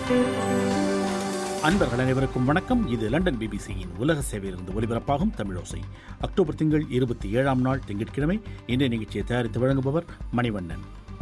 அன்பர்கள் அனைவருக்கும் வணக்கம். இது லண்டன் பிபிசியின் உலக சேவையிலிருந்து ஒலிபரப்பாகும் தமிழோசை. அக்டோபர் திங்கள் 27ஆம் நாள் திங்கட்கிழமை. இன்றைய நிகழ்ச்சியை தயாரித்து வழங்குபவர் மணிவண்ணன்.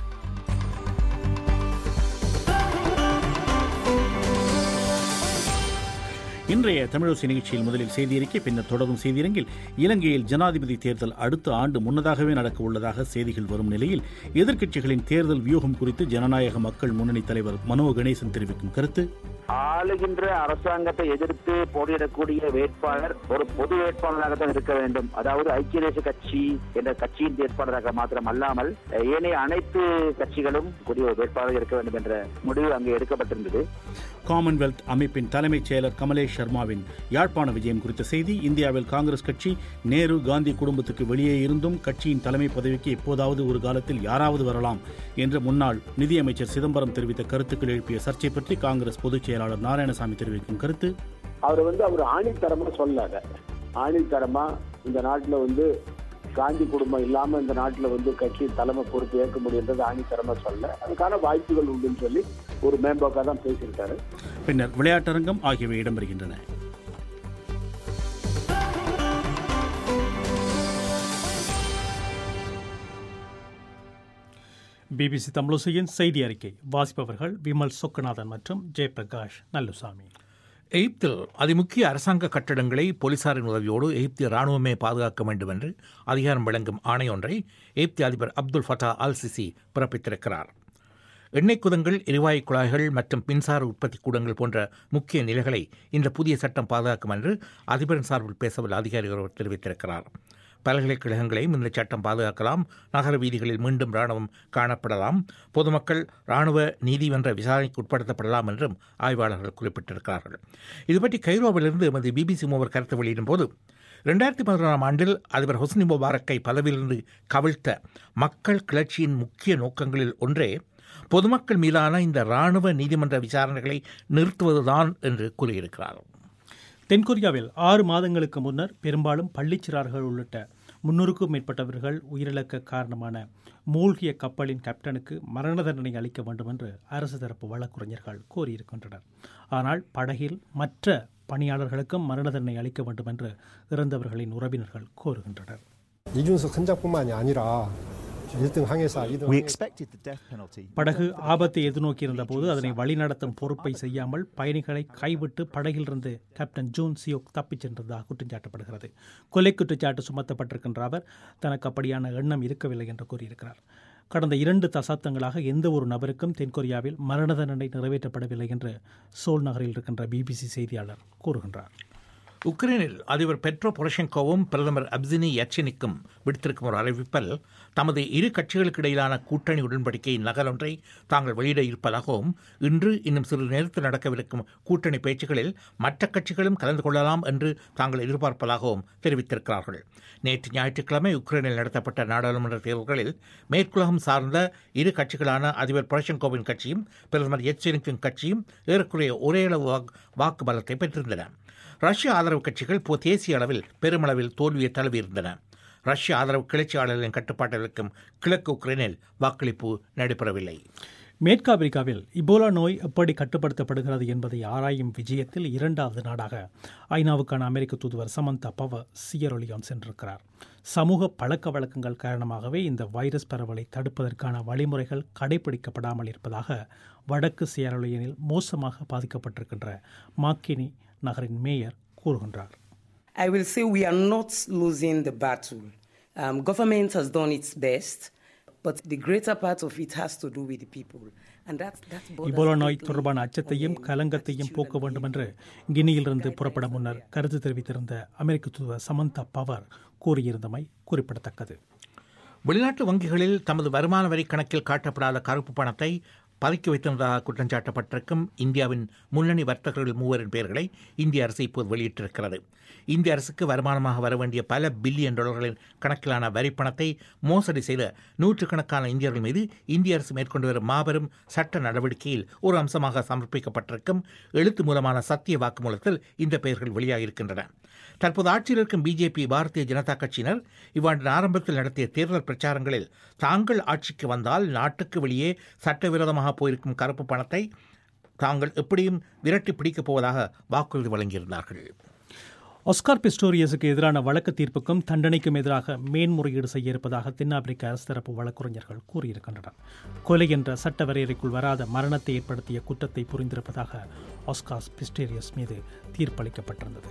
இன்றைய தமிழோசை நிகழ்ச்சியில் முதலில் செய்தியறிக்கை, பின்னர் தொடரும் செய்தியரங்கில் இலங்கையில் ஜனாதிபதி தேர்தல் அடுத்த ஆண்டு முன்னதாகவே நடக்க உள்ளதாக செய்திகள் வரும் நிலையில் எதிர்க்கட்சிகளின் தேர்தல் வியூகம் குறித்து ஜனநாயக மக்கள் முன்னணி தலைவர் மனோ கணேசன் தெரிவிக்கும் கருத்து, ஆளுகின்ற அரசாங்கத்தை எதிர்த்து போட்டியிடக்கூடிய வேட்பாளர் ஒரு பொது வேட்பாளராகத்தான் இருக்க வேண்டும். அதாவது ஐக்கிய தேசிய கட்சி என்ற கட்சியின் வேட்பாளராக மாத்திரம் அல்லாமல் ஏனைய அனைத்து கட்சிகளும் கூடிய வேட்பாளராக இருக்க வேண்டும் என்ற முடிவு அங்கு எடுக்கப்பட்டிருந்தது. காமன்வெல்த் அமைப்பின் தலைமைச் செயலர் கமலேஷ் சர்மாவின் யாழ்ப்பாண விஜயம் குறித்த செய்தி, இந்தியாவில் காங்கிரஸ் கட்சி நேரு காந்தி குடும்பத்துக்கு வெளியே இருந்தும் கட்சியின் தலைமை பதவிக்கு எப்போதாவது ஒரு காலத்தில் யாராவது வரலாம் என்று முன்னாள் நிதியமைச்சர் சிதம்பரம் தெரிவித்த கருத்துக்கள் எழுப்பிய சர்ச்சை பற்றி காங்கிரஸ் பொதுச் செயலாளர் நாராயணசாமி தெரிவிக்கும் கருத்து, அவர் ஆணித்தரமா சொல்லாத, ஆணித்தரமா இந்த நாட்டில் காந்தி குடும்பம் இல்லாம இந்த நாட்டில் கட்சி தலைமை பொறுப்பு ஏற்க முடியுன்றது ஆணித்தரமா சொல்ல, அதுக்கான வாய்ப்புகள் உண்டுன்னு சொல்லி ஒரு மேம்போக்காக தான் பேசியிருக்காரு. பின்னர் விளையாட்டரங்கம் ஆகியவை இடம்பெறுகின்றன. பிபிசி தமிழோசையின் செய்தி அறிக்கை வாசிப்பவர்கள் விமல் சொக்கநாதன் மற்றும் ஜெயபிரகாஷ் நல்லுசாமி. எகிப்தில் அதிமுக்கிய அரசாங்க கட்டடங்களை போலீசாரின் உதவியோடு எகிப்திய இராணுவமே பாதுகாக்க வேண்டும் என்று அதிகாரம் வழங்கும் ஆணை ஒன்றை எகிப்திய அதிபர் அப்துல் ஃபத்தா அல் சிசி பிறப்பித்திருக்கிறார். எண்ணெய் குதங்கள், எரிவாயு குழாய்கள் மற்றும் மின்சார உற்பத்தி கூடங்கள் போன்ற முக்கிய நிலைகளை இந்த புதிய சட்டம் பாதுகாக்கும் என்று அதிபரின் சார்பில் பேசவல்ல அதிகாரி ஒருவர் தெரிவித்திருக்கிறார். பல்கலைக்கழகங்களையும் இந்த சட்டம் பாதுகாக்கலாம், நகர வீதிகளில் மீண்டும் இராணுவம் காணப்படலாம், பொதுமக்கள் இராணுவ நீதிமன்ற விசாரணைக்கு உட்படுத்தப்படலாம் என்றும் ஆய்வாளர்கள் குறிப்பிட்டிருக்கிறார்கள். இதுபற்றி கைரோவிலிருந்து எமது பிபிசி மூவர் கருத்து வெளியிடும் போது, 2011ஆம் ஆண்டில் அதிபர் ஹொஸ்னி முபாரக்கை பதவியிலிருந்து கவிழ்த்த மக்கள் கிளர்ச்சியின் முக்கிய நோக்கங்களில் ஒன்றே பொதுமக்கள் மீதான இந்த இராணுவ நீதிமன்ற விசாரணைகளை நிறுத்துவதுதான் என்று கூறியிருக்கிறார். தென்கொரியாவில் 6 மாதங்களுக்கு முன்னர் பெரும்பாலும் பள்ளிச்சிறார்கள் உள்ளிட்ட 300க்கும் மேற்பட்டவர்கள் உயிரிழக்க காரணமான மூழ்கிய கப்பலின் கேப்டனுக்கு மரண தண்டனை அளிக்க வேண்டும் என்று அரசு தரப்பு வழக்குரைஞர்கள் கோரியிருக்கின்றனர். ஆனால் படகில் மற்ற பணியாளர்களுக்கும் மரண தண்டனை அளிக்க வேண்டும் என்று இறந்தவர்களின் உறவினர்கள் கோருகின்றனர். படகு ஆபத்தை எதிர்நோக்கியிருந்த போது அதனை வழிநடத்தும் பொறுப்பை செய்யாமல் பயணிகளை கைவிட்டு படகிலிருந்து கேப்டன் ஜூன் சியோக் தப்பிச் சென்றதாக குற்றம் சாட்டப்படுகிறது. கொலை குற்றச்சாட்டு சுமத்தப்பட்டிருக்கின்ற அவர் தனக்கு அப்படியான எண்ணம் இருக்கவில்லை என்று கூறியிருக்கிறார். கடந்த 2 தசாப்தங்களாக எந்த ஒரு நபருக்கும் தென்கொரியாவில் மரண தண்டனை நிறைவேற்றப்படவில்லை என்று சோல் நகரில் இருக்கின்ற பிபிசி செய்தியாளர் கூறுகின்றார். உக்ரைனில் அதிபர் பெட்ரோ பொரோஷெங்கோவும் பிரதமர் அப்சினி யட்செனிக்கும் விடுத்திருக்கும் ஒரு அறிவிப்பில் தமது இரு கட்சிகளுக்கு இடையிலான கூட்டணி உடன்படிக்கையின் நகலொன்றை தாங்கள் வெளியிட இருப்பதாகவும், இன்று இன்னும் சிறு நேரத்தில் நடக்கவிருக்கும் கூட்டணி பேச்சுகளில் மற்ற கட்சிகளும் கலந்து கொள்ளலாம் என்று தாங்கள் எதிர்பார்ப்பதாகவும் தெரிவித்திருக்கிறார்கள். நேற்று ஞாயிற்றுக்கிழமை உக்ரைனில் நடத்தப்பட்ட நாடாளுமன்ற தேர்தல்களில் மேற்குலகம் சார்ந்த இரு கட்சிகளான அதிபர் பொரோஷெங்கோவின் கட்சியும் பிரதமர் யட்செனிக்கின் கட்சியும் ஏறக்குறைய ஒரே அளவு வாக்கு பலத்தை பெற்றிருந்தன. ரஷ்ய ஆதரவு கட்சிகள் தேசிய அளவில் பெருமளவில் தோல்வியை தழுவியிருந்தன. ரஷ்ய ஆதரவு கிளர்ச்சியாளர்களின் கட்டுப்பாட்டில் இருக்கும் கிழக்கு உக்ரைனில் வாக்களிப்பு நடைபெறவில்லை. மேற்கு ஆப்பிரிக்காவில் இபோலா நோய் எப்படி கட்டுப்படுத்தப்படுகிறது என்பதை ஆராயும் விஜயத்தில் 2வது நாடாக ஐநாவுக்கான அமெரிக்க தூதுவர் சமந்தா பவர் சியரோலியோன் சென்றிருக்கிறார். சமூக பழக்க வழக்கங்கள் காரணமாகவே இந்த வைரஸ் பரவலை தடுப்பதற்கான வழிமுறைகள் கடைபிடிக்கப்படாமல் இருப்பதாக வடக்கு சியரோலியோனில் மோசமாக பாதிக்கப்பட்டிருக்கின்ற மாக்கினி நகரின் மேயர் கூறுகின்றார். I will say we are not losing the battle. Government has done its best, but the greater part of it has to do with the people. Ebola நோய் தொடர்பான அச்சத்தையும் கலங்கத்தையும் போக்க வேண்டும் என்று கினியிலிருந்து புறப்பட முன்னர் கருத்து தெரிவித்திருந்த அமெரிக்க தூதுவர் சமந்தா பவர் கூறியிருந்தமை குறிப்பிடத்தக்கது. வெளிநாட்டு வங்கிகளில் தமது வருமான வரி கணக்கில் காட்டப்படாத கருப்பு பணத்தை பதுக்கி வைத்திருந்ததாக குற்றம் சாட்டப்பட்டிருக்கும் இந்தியாவின் முன்னணி வர்த்தகர்கள் 3 பெயர்களை இந்திய அரசு இப்போது வெளியிட்டிருக்கிறது. இந்திய அரசுக்கு வருமானமாக வர வேண்டிய பல பில்லியன் டாலர்களின் கணக்கிலான வரிப்பணத்தை மோசடி செய்த நூற்றுக்கணக்கான இந்தியர்கள் மீது இந்திய அரசு மேற்கொண்டு வரும் மாபெரும் சட்ட நடவடிக்கையில் ஒரு அம்சமாக சமர்ப்பிக்கப்பட்டிருக்கும் எழுத்து மூலமான சத்திய வாக்குமூலத்தில் இந்த பெயர்கள் வெளியாகியிருக்கின்றன. தற்போது ஆட்சியில் இருக்கும் பிஜேபி, பாரதிய ஜனதா கட்சியினர் இவ்வாண்டின் ஆரம்பத்தில் நடத்திய தேர்தல் பிரச்சாரங்களில் தாங்கள் ஆட்சிக்கு வந்தால் நாட்டுக்கு வெளியே சட்டவிரோதமாக போயிருக்கும் கருப்பு பணத்தை தாங்கள் எப்படியும் விரட்டி பிடிக்கப் போவதாக வாக்குறுதி வழங்கியிருந்தார்கள். ஒஸ்கார் பிஸ்டோரியஸுக்கு எதிரான வழக்கு தீர்ப்புக்கும் தண்டனைக்கும் எதிராக மேன்முறையீடு செய்ய இருப்பதாக தென்னாப்பிரிக்க அரசு தரப்பு வழக்கறிஞர்கள் கூறியிருக்கின்றனர். கொலை என்ற சட்ட வரையறைக்குள் வராத மரணத்தை ஏற்படுத்திய குற்றத்தை புரிந்திருப்பதாக ஒஸ்கார் பிஸ்டோரியஸ் மீது தீர்ப்பளிக்கப்பட்டிருந்தது.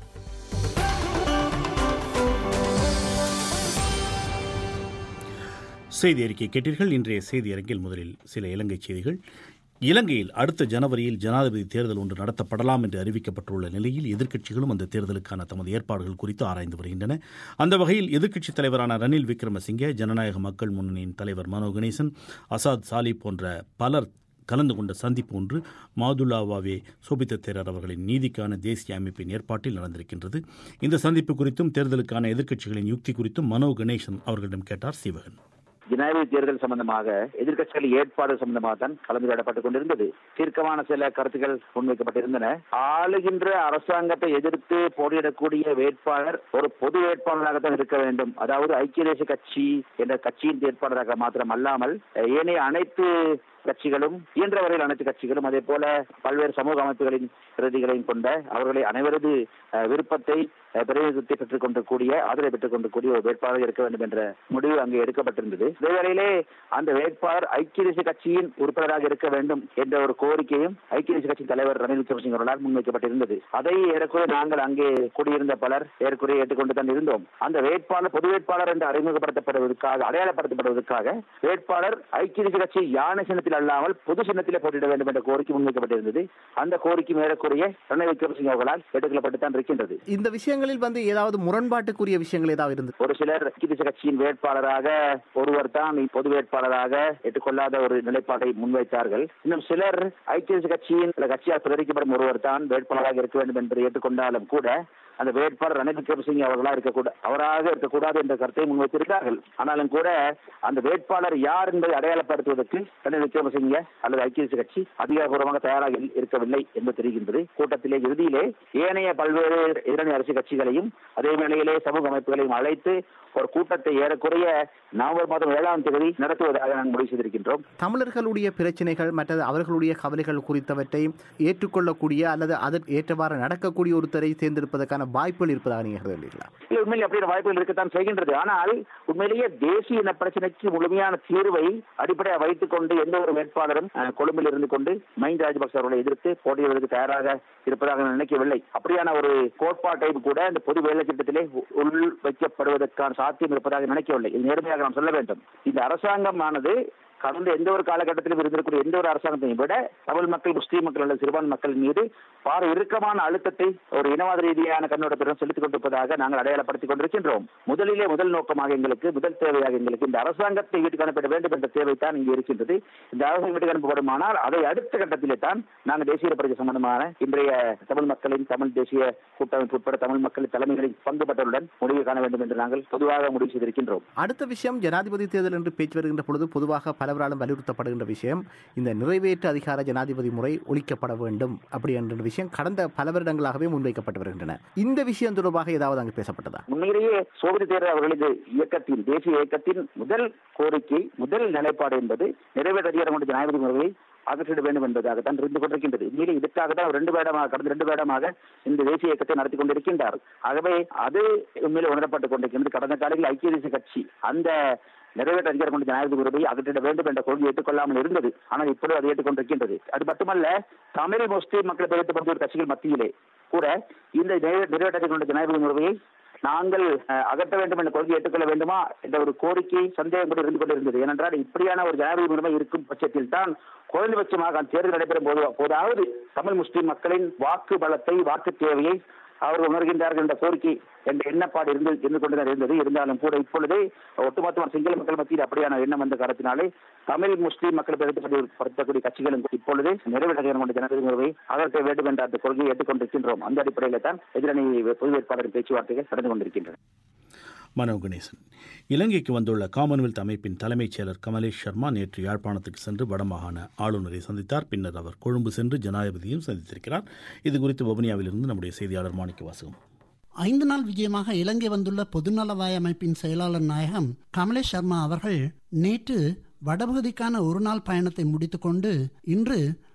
செய்தி அறிக்கை கேட்டீர்கள். இன்றைய செய்தி அரங்கில் முதலில் சில இலங்கை செய்திகள். இலங்கையில் அடுத்த ஜனவரியில் ஜனாதிபதி தேர்தல் ஒன்று நடத்தப்படலாம் என்று அறிவிக்கப்பட்டுள்ள நிலையில் எதிர்க்கட்சிகளும் அந்த தேர்தலுக்கான தமது ஏற்பாடுகள் குறித்து ஆராய்ந்து வருகின்றன. அந்த வகையில் எதிர்க்கட்சித் தலைவரான ரணில் விக்ரமசிங்கே, ஜனநாயக மக்கள் முன்னணியின் தலைவர் மனோ கணேசன், அசாத் சாலி போன்ற பலர் கலந்து கொண்ட சந்திப்பு ஒன்று மாதுலாவாவே சோபித்த தேரர் அவர்களின் நீதிக்கான தேசிய அமைப்பின் ஏற்பாட்டில் நடந்திருக்கின்றது. இந்த சந்திப்பு குறித்தும் தேர்தலுக்கான எதிர்க்கட்சிகளின் யுக்தி குறித்தும் மனோ கணேசன் அவர்களிடம் கேட்டார் சீவகன். ஜனாதிபதி தேர்தல் சம்பந்தமாக எதிர்க்கட்சிகள் ஏற்பாடு சம்பந்தமாக தான் கலந்துரையாடப்பட்டுக் கொண்டிருந்தது. தீர்க்கமான சில கருத்துக்கள் முன்வைக்கப்பட்டிருந்தன. ஆளுகின்ற அரசாங்கத்தை எதிர்த்து போட்டியிடக்கூடிய வேட்பாளர் ஒரு பொது வேட்பாளராகத்தான் இருக்க வேண்டும். அதாவது ஐக்கிய தேசிய கட்சி என்ற கட்சியின் வேட்பாளராக மாத்திரம் அல்லாமல் ஏனைய அனைத்து கட்சிகளும், இயன்ற வரையில் அனைத்து கட்சிகளும், அதே போல பல்வேறு சமூக அமைப்புகளின் பிரதிகளையும் கொண்ட அவர்களை அனைவரது விருப்பத்தை பிரதிநிதித்துவத்தை பெற்றுக் கொண்டிருக்கூடிய, ஆதரவை பெற்றுக் கொண்டிருக்கூடிய ஒரு வேட்பாளர் இருக்க வேண்டும் என்ற முடிவு அங்கே எடுக்கப்பட்டிருந்தது. இதே வேளையிலே அந்த வேட்பாளர் ஐக்கிய தேசிய கட்சியின் உறுப்பினராக இருக்க வேண்டும் என்ற ஒரு கோரிக்கையும் ஐக்கிய தேசிய கட்சியின் தலைவர் ரணில் விக்ரமசிங்கே அவர்களால் முன்வைக்கப்பட்டிருந்தது. அதை ஏறக்குறைய நாங்கள் அங்கே கூடியிருந்த பலர் ஏறக்குறைய ஏற்றுக்கொண்டு தான் இருந்தோம். அந்த வேட்பாளர் பொது வேட்பாளர் என்று அறிமுகப்படுத்தப்படுவதற்காக, அடையாளப்படுத்தப்படுவதற்காக வேட்பாளர் ஐக்கிய தேசிய கட்சி யானை சின்னத்தில் அல்லாமல் பொது சின்னத்திலே போட்டியிட வேண்டும் என்ற கோரிக்கை முன்வைக்கப்பட்டிருந்தது. அந்த கோரிக்கை மேற்கூறிய ரணில் விக்ரமசிங்கே அவர்களால் ஏற்றுக்கொள்ளப்பட்டுத்தான் இருக்கின்றது. இந்த விஷயங்களில் ஏதாவது முரண்பாட்டுக்குரிய விஷயங்கள் ஏதாவது இருந்தது? ஒரு சிலர் ஐக்கிய தேசிய கட்சியின் வேட்பாளராக ஒருவர் தான் பொது வேட்பாளராக ஏற்றுக்கொள்ளாத ஒரு நிலைப்பாட்டை முன்வைத்தார்கள். இன்னும் சிலர் ஐக்கிய தேசிய கட்சியின் கட்சியால் பிரதரிக்கப்படும் ஒருவர் தான் வேட்பாளராக இருக்க வேண்டும் என்று ஏற்றுக்கொண்டாலும் கூட அந்த வேட்பாளர் ரணில் விக்ரமசிங்கே அவராக இருக்கக்கூடாது என்ற கருத்தை முன்வைத்திருக்கிறார்கள். ஆனாலும் கூட அந்த வேட்பாளர் யார் என்பதை அடையாளப்படுத்துவதற்கு ரணில் விக்ரமசிங்கே அல்லது ஐக்கிய தேசிய கட்சி அதிகாரப்பூர்வமாக தயாராக இருக்கவில்லை என்று தெரிகின்றது. கூட்டத்திலே இறுதியிலே ஏனைய பல்வேறு எதிரணி அரசியல் கட்சிகளையும் அதே வேளையிலே சமூக அமைப்புகளையும் அழைத்து ஒரு கூட்டத்தை ஏறக்குறைய நவம்பர் மாதம் 7ஆம் தேதி நடத்துவதாக நாங்கள் முடிவு செய்திருக்கின்றோம். தமிழர்களுடைய பிரச்சனைகள் மற்றது அவர்களுடைய கவலைகள் குறித்தவற்றை ஏற்றுக்கொள்ளக்கூடிய அல்லது அதற்கு ஏற்றவாறு நடக்கக்கூடிய ஒருத்தரை தேர்ந்தெடுப்பதற்கான வாய்ப்புகள் இருப்பதாக நீங்கள் கருதுகிறீர்களா? உண்மையில் அப்படியான வாய்ப்புகள் இருக்கத்தான் செய்கின்றது. ஆனால் உண்மையிலேயே தேசிய இன பிரச்சனைக்கு முழுமையான தீர்வை அடிப்படையாக வைத்துக் கொண்டு எந்த ஒரு வேட்பாளரும் கொழும்பில் இருந்து கொண்டு மஹிந்த ராஜபக்ச அவர்களை எதிர்த்து போட்டியிடுவதற்கு தயாராக இருப்பதாக நினைக்கவில்லை. அப்படியான ஒரு கோட்பாட்டையும் கூட இந்த பொது வேலை திட்டத்திலே உள் வைக்கப்படுவதற்கான சாத்தியம் இருப்பதாக நினைக்கவில்லை. இது நேர்மையாக நாம் சொல்ல வேண்டும். இந்த அரசாங்கமானது கடந்த எந்த ஒரு காலகட்டத்திலும் இருந்திருக்கூடிய எந்த ஒரு அரசாங்கத்தையும் விட தமிழ் மக்கள், முஸ்லீம் மக்கள் அல்லது சிறுபான்மை மக்கள் மீது இறுக்கமான அழுத்தத்தை ஒரு இனவாத ரீதியான கண்ணோட்டத்துடன் செலுத்திக் கொண்டிருப்பதாக நாங்கள் அடையாளப்படுத்திக் கொண்டிருக்கின்றோம். முதல் நோக்கமாக எங்களுக்கு, முதல் தேவையாக எங்களுக்கு இந்த அரசாங்கத்தை வீட்டுக்கு அனுப்ப வேண்டும் என்ற தேவைத்தான் இங்கே இருக்கின்றது. இந்த அரசாங்கம் வீட்டுக்கு அனுப்பப்படுமானால் அதை அடுத்த கட்டத்திலே தான் நாங்கள் தேசிய பிரச்சனை சம்பந்தமான இன்றைய தமிழ் மக்களின், தமிழ் தேசிய கூட்டமைப்பு உட்பட தமிழ் மக்களின் தலைமைகளில் பங்குபட்டவருடன் முடிவு காண வேண்டும் என்று நாங்கள் பொதுவாக முடிவு செய்திருக்கின்றோம். அடுத்த விஷயம், ஜனாதிபதி தேர்தல் என்று பேச்சு வருகின்ற பொழுது பொதுவாக பலவராலும் வலியுறுத்தப்படுகின்ற விஷயம் இந்த நிறைவேற்று அதிகார ஜனாதிபதி முறை ஒழிக்கப்பட வேண்டும் அப்படி என்ற விஷயம் கடந்த பல வருடங்களாகவே முன்வைக்கப்பட்டு வருகின்றன. இந்த விஷயம் தொடர்பாக ஏதாவது அங்கு பேசப்பட்டதா? உண்மையிலேயே சோபித்த தேரர் அவர்களது இயக்கத்தின், தேசிய இயக்கத்தின் முதல் கோரிக்கை, முதல் நிலைப்பாடு என்பது நிறைவேற்று அதிகாரம் கொண்ட ஜனாதிபதி முறையை அகற்றிட வேண்டும் என்பதாகத்தான் இருந்து கொண்டிருக்கின்றது. உண்மையிலே இதுக்காக தான் கடந்த 2 வருடமாக இந்த தேசிய இயக்கத்தை நடத்தி கொண்டிருக்கின்றார். ஆகவே அது உண்மையிலே உணரப்பட்டுக் கொண்டிருக்கின்றது. கடந்த காலங்களில் ஐக்கிய தேசிய கட்சி அந்த நிறைவேற்ற அதிகாரம் கொண்ட ஜனாதிபதி முறையை அகற்றிட வேண்டும் என்ற கொள்கை ஏற்றுக்கொள்ளாமல் இருந்தது. ஆனால் இப்பொழுது அதை ஏற்றுக்கொண்டிருக்கின்றது. அது மட்டுமல்ல, தமிழ் முஸ்லீம் மக்கள் பிரித்து பல்வேறு கட்சிகள் மத்தியிலே கூட இந்த நிறைவேற்ற அதிகாரம் கொண்ட ஜனாதிபதி முறையை நாங்கள் அகற்ற வேண்டும் என்ற கொள்கை ஏற்றுக்கொள்ள வேண்டுமா என்ற ஒரு கோரிக்கை, சந்தேகம் கூட இருந்து கொண்டிருந்தது. ஏனென்றால் இப்படியான ஒரு ஜனாதிபதி முறைமை இருக்கும் பட்சத்தில் தான் குறைந்தபட்சமாக தேர்தல் நடைபெறும் போதாவது தமிழ் முஸ்லீம் மக்களின் வாக்கு பலத்தை, வாக்கு தேவையை அவர்கள் உணர்கின்றார்கள் என்ற கோரிக்கை என்ற எண்ணப்பாடு இருந்து கொண்டுதான் இருந்தது. இருந்தாலும் கூட இப்பொழுது ஒட்டுமொத்தமான சிங்கள மக்கள் மத்தியில் அப்படியான எண்ணம் வந்த காரணத்தினாலே தமிழ் முஸ்லீம் மக்கள் படுத்தக்கூடிய கட்சிகளும் இப்பொழுது நிறைவேற்ற கொண்ட ஜனாதிபதி முறையை அகற்ற வேண்டும் என்ற அந்த கொள்கையை ஏற்றுக்கொண்டிருக்கின்றோம். அந்த அடிப்படையில் தான் எதிரணி பொது வேட்பாளரின் பேச்சுவார்த்தைகள் நடந்து கொண்டிருக்கின்றன. மனோ கணேசன். இலங்கைக்கு வந்துள்ள காமன்வெல்த் அமைப்பின் தலைமைச் செயலர் கமலேஷ் சர்மா நேற்று யாழ்ப்பாணத்துக்கு சென்று வடமாகாண ஆளுநரை சந்தித்தார். பின்னர் அவர் கொழும்பு சென்று ஜனாதிபதியும் சந்தித்திருக்கிறார். இது குறித்து வவுனியாவிலிருந்து நம்முடைய செய்தியாளர் மாணிக்க வாசகம். 5 நாள் விஜயமாக இலங்கை வந்துள்ள பொதுநலவாய அமைப்பின் செயலாளர் நாயகம் கமலேஷ் சர்மா அவர்கள் நேற்று வடபகுதிக்கான ஒரு நாள் பயணத்தை முடித்துக்கொண்டு இன்று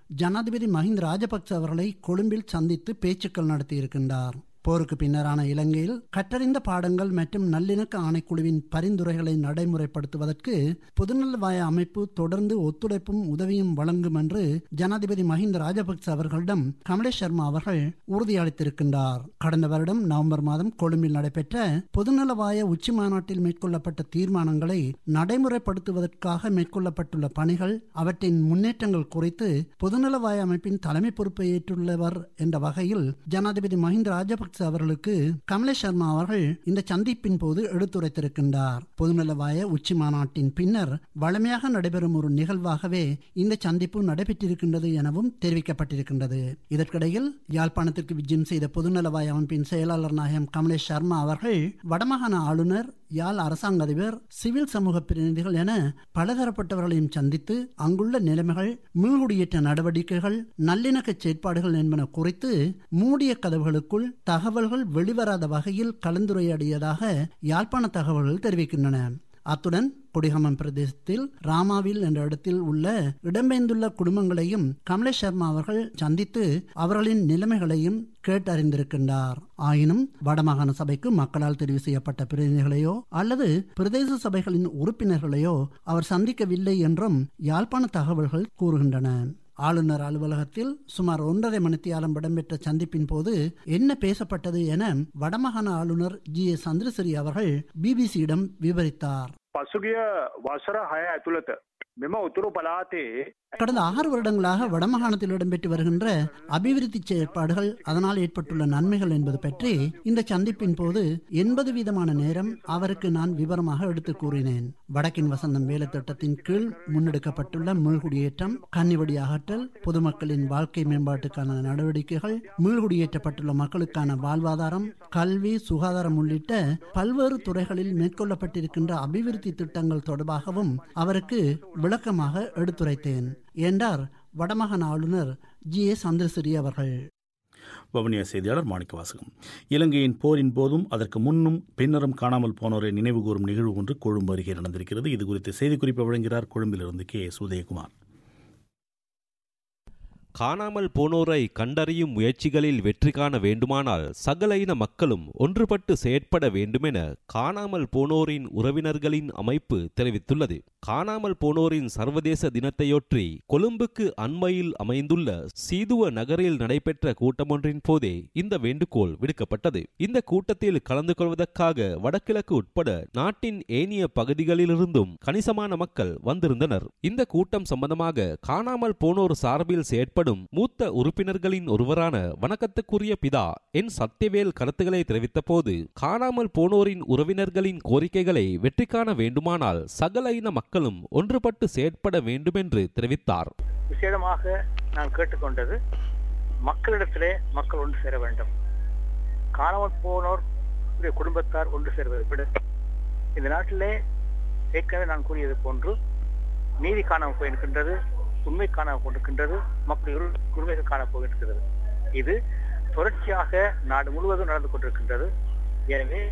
ஜனாதிபதி மஹிந்த ராஜபக்ச அவர்களை கொழும்பில் சந்தித்து பேச்சுக்கள் நடத்தியிருக்கின்றார். போருக்கு பின்னரான இலங்கையில் கற்றறிந்த பாடங்கள் மற்றும் நல்லிணக்க ஆணைக்குழுவின் பரிந்துரைகளை நடைமுறைப்படுத்துவதற்கு பொதுநலவாய அமைப்பு தொடர்ந்து ஒத்துழைப்பும் உதவியும் வழங்கும் என்று ஜனாதிபதி மஹிந்த ராஜபக்ச அவர்களிடம் கமலேஷ் சர்மா அவர்கள் உறுதியளித்திருக்கின்றார். கடந்த வருடம் நவம்பர் மாதம் கொழும்பில் நடைபெற்ற பொதுநலவாய உச்சி மாநாட்டில் மேற்கொள்ளப்பட்ட தீர்மானங்களை நடைமுறைப்படுத்துவதற்காக மேற்கொள்ளப்பட்டுள்ள பணிகள், அவற்றின் முன்னேற்றங்கள் குறித்து பொதுநலவாய அமைப்பின் தலைமை பொறுப்பை ஏற்றுள்ளவர் என்ற வகையில் ஜனாதிபதி மஹிந்த ராஜபக்ச அவர்களுக்கு கமலேஷ் சர்மா அவர்கள் இந்த சந்திப்பின் போது எடுத்துரைத்திருக்கின்றார். பொதுநலவாய உச்சி மாநாட்டின் பின்னர் வழமையாக நடைபெறும் ஒரு நிகழ்வாகவே இந்த சந்திப்பு நடைபெற்றிருக்கின்றது எனவும் தெரிவிக்கப்பட்டிருக்கின்றது. இதற்கிடையில் யாழ்ப்பாணத்திற்கு விஜயம் செய்த பொதுநலவாய அமைப்பின் செயலாளர் நாயகம் கமலேஷ் சர்மா அவர்கள் வடமாகாண ஆளுநர், யாழ் அரசாங்க அதிபர், சிவில் சமூக பிரதிநிதிகள் என பலதரப்பட்டவர்களையும் சந்தித்து அங்குள்ள நிலைமைகள், மீள்குடியேற்ற நடவடிக்கைகள், நல்லிணக்க செயற்பாடுகள் என்பன குறித்து மூடிய கதவுகளுக்குள் தகவல்கள் வெளிவராத வகையில் கலந்துரையாடியதாக யாழ்ப்பாண தகவல்கள் தெரிவிக்கின்றன. அத்துடன் கொடிகமம் பிரதேசத்தில் ராமாவில் என்ற இடத்தில் உள்ள இடம்பெயர்ந்துள்ள குடும்பங்களையும் கமலேஷ் சர்மா அவர்கள் சந்தித்து அவர்களின் நிலைமைகளையும் கேட்டறிந்திருக்கின்றார். ஆயினும் வடமாகாண சபைக்கு மக்களால் தெரிவு செய்யப்பட்ட பிரதிநிதிகளையோ அல்லது பிரதேச சபைகளின் உறுப்பினர்களையோ அவர் சந்திக்கவில்லை என்றும் யாழ்ப்பாண தகவல்கள் கூறுகின்றன. ஆளுநர் அலுவலகத்தில் சுமார் 1.5 மணித்தியாலம் இடம்பெற்ற சந்திப்பின் போது என்ன பேசப்பட்டது என வடமாகாண ஆளுநர் G.A. சந்திரசிறி அவர்கள் பிபிசியிடம் விவரித்தார். පසුගිය වසර 6 ඇතුළත මෙම උතුරු පළාතේ கடந்த 6 வருடங்களாக வடமாகாணத்தில் இடம்பெற்று வருகின்ற அபிவிருத்தி செயற்பாடுகள், அதனால் ஏற்பட்டுள்ள நன்மைகள் என்பது பற்றி இந்த சந்திப்பின் போது 80% நேரம் அவருக்கு நான் விவரமாக எடுத்து கூறினேன். வடக்கின் வசந்தம் வேலை திட்டத்தின் கீழ் முன்னெடுக்கப்பட்டுள்ள மீள்குடியேற்றம், கன்னிவடி அகற்றல், பொதுமக்களின் வாழ்க்கை மேம்பாட்டுக்கான நடவடிக்கைகள், மீள்குடியேற்றப்பட்டுள்ள மக்களுக்கான வாழ்வாதாரம், கல்வி, சுகாதாரம் உள்ளிட்ட பல்வேறு துறைகளில் மேற்கொள்ளப்பட்டிருக்கின்ற அபிவிருத்தி திட்டங்கள் தொடர்பாகவும் அவருக்கு விளக்கமாக எடுத்துரைத்தேன் என்றார் வடமாகாண ஆளுநர் G.A. சந்திரசிறி அவர்கள். வவுனியா செய்தியாளர் மாணிக்கவாசகம். இலங்கையின் போரின் போதும் அதற்கு முன்னும் பின்னரும் காணாமல் போனோரை நினைவுகூரும் நிகழ்வு ஒன்று கொழும்பு அருகே நடந்திருக்கிறது. இது குறித்து செய்திக்குறிப்பை வழங்குகிறார் கொழும்பிலிருந்து K.S. உதயகுமார். காணாமல் போனோரை கண்டறியும் முயற்சிகளில் வெற்றி காண வேண்டுமானால் சகல இன மக்களும் ஒன்றுபட்டு செயற்பட வேண்டுமென காணாமல் போனோரின் உறவினர்களின் அமைப்பு தெரிவித்துள்ளது. காணாமல் போனோரின் சர்வதேச தினத்தையொற்றி கொழும்புக்கு அண்மையில் அமைந்துள்ள சீதுவ நகரில் நடைபெற்ற கூட்டமொன்றின் போதே இந்த வேண்டுகோள் விடுக்கப்பட்டது. இந்த கூட்டத்தில் கலந்து கொள்வதற்காக வடகிழக்கு உட்பட நாட்டின் ஏனைய பகுதிகளிலிருந்தும் கணிசமான மக்கள் வந்திருந்தனர். இந்த கூட்டம் சம்பந்தமாக காணாமல் போனோர் சார்பில் செயற்படும் மூத்த உறுப்பினர்களின் ஒருவரான வணக்கத்துக்குரிய பிதா என் சத்யவேல் கருத்துக்களை தெரிவித்த போது, காணாமல் போனோரின் உறவினர்களின் கோரிக்கைகளை வெற்றி காண வேண்டுமானால் சகல இன மக்களும் ஒன்றுபட்டு செயற்பட வேண்டும் என்று தெரிவித்தார். விசேடமாக நான் கேட்டுக்கொண்டது, மக்களிடத்திலே மக்கள் ஒன்று சேர வேண்டும். காணாமல் போனோர் குடும்பத்தார் ஒன்று சேர்வதை விட இந்த நாட்டிலே ஏற்கனவே நான் கூறியது போன்று நீதி காணாமல் போயிருக்கின்றது, உண்மை காணாமல் போயிருக்கின்றது, மக்கள் உண்மைகள் காணாமல் போகின்றது. இது தொடர்ச்சியாக நாடு முழுவதும் நடந்து கொண்டிருக்கின்றது. எனவே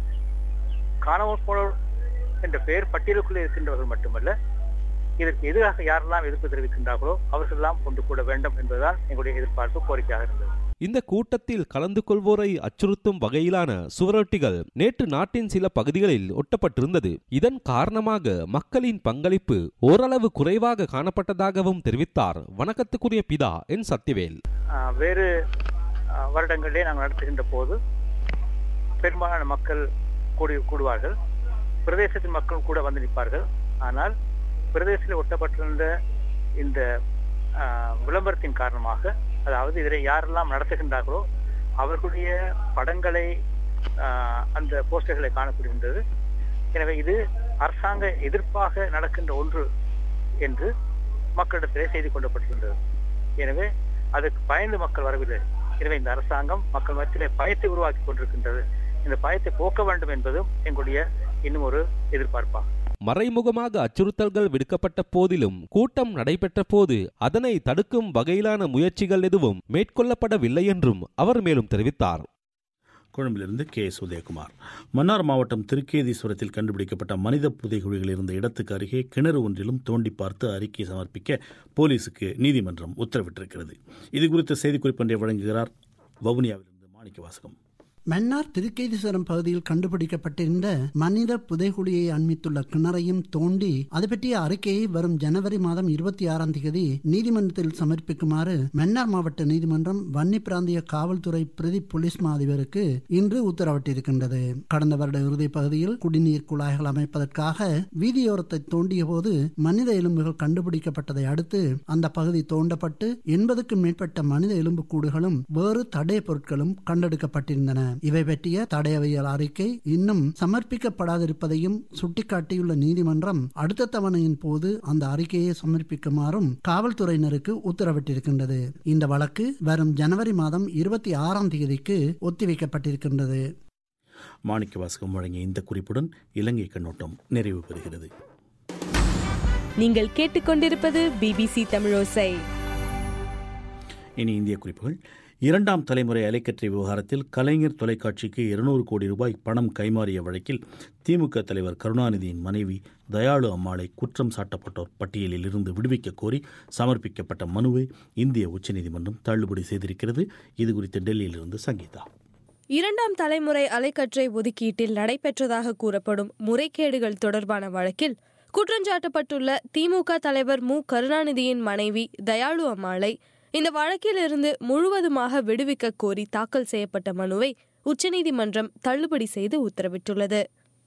காணாமல் போனோர் என்ற பெயர் பட்டியலுக்குள்ளே இருக்கின்றவர்கள் மட்டுமல்ல, இதற்கு எதிராக யாரெல்லாம் எதிர்ப்பு தெரிவிக்கின்றார்களோ அவர்களெல்லாம் ஒன்று கூட வேண்டும் என்பதுதான் எங்களுடைய எதிர்பார்ப்பு, கோரிக்கையாக இருந்தது. இந்த கூட்டத்தில் கலந்து கொள்வோரை அச்சுறுத்தும் வகையிலான சுவரொட்டிகள் நேற்று நாட்டின் சில பகுதிகளில் ஒட்டப்பட்டிருந்தது. இதன் காரணமாக மக்களின் பங்களிப்பு ஓரளவு குறைவாக காணப்பட்டதாகவும் தெரிவித்தார் வணக்கத்துக்குரிய பிதா என் சத்யவேல். வேறு வருடங்களிலே நாங்கள் நடத்துகின்ற போது பெரும்பாலான மக்கள் கூடுவார்கள், பிரதேசத்தின் மக்கள் கூட வந்து நிற்பார்கள். ஆனால் பிரதேசத்தில் ஒட்டப்பட்டிருந்த இந்த விளம்பரத்தின் காரணமாக, அதாவது இதை யாரெல்லாம் நடத்துகின்றார்களோ அவர்களுடைய படங்களை அந்த போஸ்டர்களை காணப்படுகின்றது. எனவே இது அரசாங்க எதிர்ப்பாக நடக்கின்ற ஒன்று என்று மக்களிடத்திலே செய்து கொள்ளப்பட்டிருந்தது. எனவே அதுக்கு பயந்து மக்கள் வரவில்லை. எனவே இந்த அரசாங்கம் மக்கள் மத்தியிலே பயத்தை உருவாக்கி கொண்டிருக்கின்றது. இந்த பயத்தை போக்க வேண்டும் என்பதும் எங்களுடைய இன்னும் ஒரு எதிர்பார்ப்பாகும். மறைமுகமாக அச்சுறுத்தல்கள் விடுக்கப்பட்ட போதிலும் கூட்டம் நடைபெற்ற போது அதனை தடுக்கும் வகையிலான முயற்சிகள் எதுவும் மேற்கொள்ளப்படவில்லை என்றும் அவர் மேலும் தெரிவித்தார். கொழும்பிலிருந்து கே. உதயகுமார். மன்னார் மாவட்டம் திருக்கேதீஸ்வரத்தில் கண்டுபிடிக்கப்பட்ட மனித புதைகுழிகள் இருந்த இடத்துக்கு அருகே கிணறு ஒன்றிலும் தோண்டி பார்த்து அறிக்கை சமர்ப்பிக்க போலீசுக்கு நீதிமன்றம் உத்தரவிட்டிருக்கிறது. இதுகுறித்த செய்திக்குறிப்பு ஒன்றை வழங்குகிறார் வவுனியாவிலிருந்து மாணிக்கவாசகம். மன்னார் திருக்கேதீஸ்வரம் பகுதியில் கண்டுபிடிக்கப்பட்டிருந்த மனித புதைகுழியை அண்மித்துள்ள கிணறையும் தோண்டி அது பற்றிய அறிக்கையை வரும் ஜனவரி மாதம் 26ஆம் தேதி நீதிமன்றத்தில் சமர்ப்பிக்குமாறு மன்னார் மாவட்ட நீதிமன்றம் வன்னி பிராந்திய காவல்துறை பிரதி போலீஸ் மாதிபருக்கு இன்று உத்தரவிட்டிருக்கின்றது. கடந்த வருட இறுதி பகுதியில் குடிநீர் குழாய்கள் அமைப்பதற்காக வீதியோரத்தை தோண்டிய போது மனித எலும்புகள் கண்டுபிடிக்கப்பட்டதை அடுத்து அந்த பகுதி தோண்டப்பட்டு 80க்கும் மேற்பட்ட மனித எலும்பு கூடுகளும் வேறு தடய பொருட்களும் கண்டெடுக்கப்பட்டிருந்தன. இவை பற்றிய தடயவியல் அறிக்கை இன்னும் சமர்ப்பிக்கப்படாதிருப்பதையும் சுட்டிக்காட்டியுள்ள நீதிமன்றம் அடுத்த தவணையின் போது அந்த அறிக்கையை சமர்ப்பிக்குமாறும் காவல்துறையினருக்கு உத்தரவிட்டிருக்கின்றது. இந்த வழக்கு வரும் ஜனவரி மாதம் 26ஆம் தேதிக்கு ஒத்திவைக்கப்பட்டிருக்கின்றது. மாணிக்கவாசகம் வழங்கிய இந்த குறிப்புடன் இலங்கை கண்ணோட்டம் நிறைவு பெறுகிறது. நீங்கள் கேட்டுக்கொண்டிருப்பது BBC தமிழோசை. இனி இந்திய குறிப்புகள். 2ஆம் தலைமுறை அலைக்கற்றை விவகாரத்தில் கலைஞர் தொலைக்காட்சிக்கு 200 கோடி ரூபாய் பணம் கைமாறிய வழக்கில் திமுக தலைவர் கருணாநிதியின் மனைவி தயாளு அம்மாளை குற்றம் சாட்டப்பட்டோர் பட்டியலில் இருந்து விடுவிக்க கோரி சமர்ப்பிக்கப்பட்ட மனுவை இந்திய உச்சநீதிமன்றம் தள்ளுபடி செய்திருக்கிறது. இதுகுறித்து டெல்லியிலிருந்து சங்கீதா. 2ஆம் தலைமுறை அலைக்கற்றை ஒதுக்கீட்டில் நடைபெற்றதாக கூறப்படும் முறைகேடுகள் தொடர்பான வழக்கில் குற்றஞ்சாட்டப்பட்டுள்ள திமுக தலைவர் மு கருணாநிதியின் மனைவி தயாளு அம்மாளை இந்த வழக்கில் இருந்து முழுவதுமாக விடுவிக்க கோரி தாக்கல் செய்யப்பட்ட மனுவை உச்சநீதிமன்றம் தள்ளுபடி செய்து உத்தரவிட்டுள்ளது.